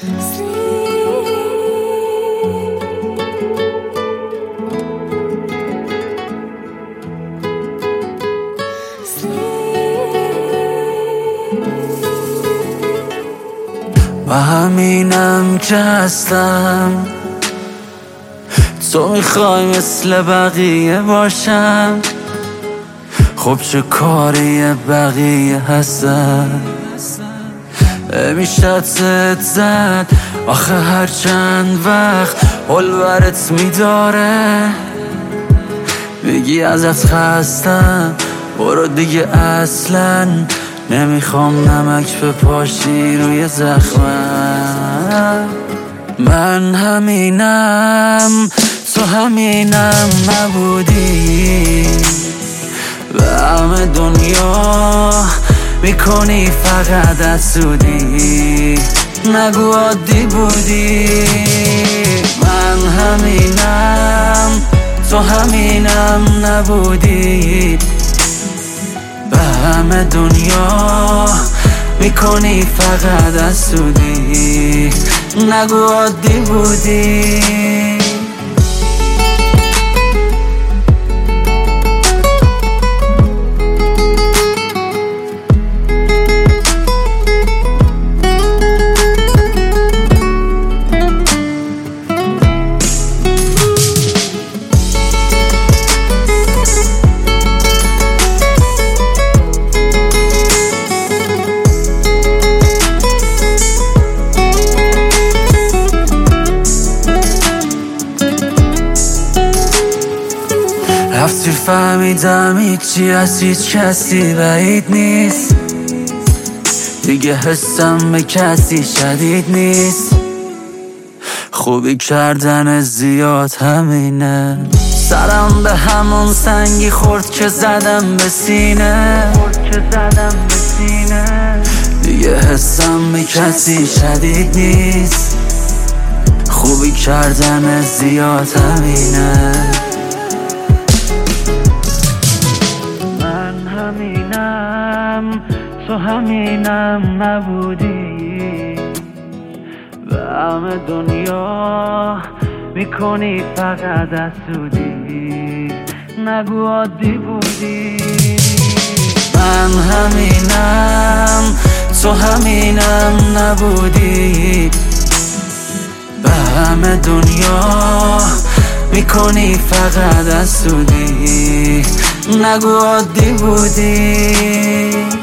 و همینم که هستم، تو میخوای مثل بقیه باشم، خب چه کاری بقیه هستن؟ میشه زد زد آخه هر چند وقت حال برت میداره، بگی ازت خستم برو دیگه، اصلا نمیخوام نمک بپاشی روی زخمم. من همینم، تو همینم نبودی، به همه دنیا میکنی فقط حسودی، نگو عادی بودی. من همینم، تو همینم نبودی، به همه دنیا میکنی فقط حسودی، نگو عادی بودی. رفتی فهمیدم هیچی از هیچ کسی بعید نیست، دیگه حسم به کسی شدید نیست، خوبی کردن زیاد همینه، سرم به همون سنگی خورد که زدم به سینه، دیگه حسم به کسی شدید نیست، خوبی کردن زیاد همینه. همینم، تو همینم نبودی، به همه دنیا میکنی فقط حسودی، نگو عادی بودی. من همینم، تو همینم نبودی، به همه دنیا میکنی فقط حسودی، نگو عادی بودی.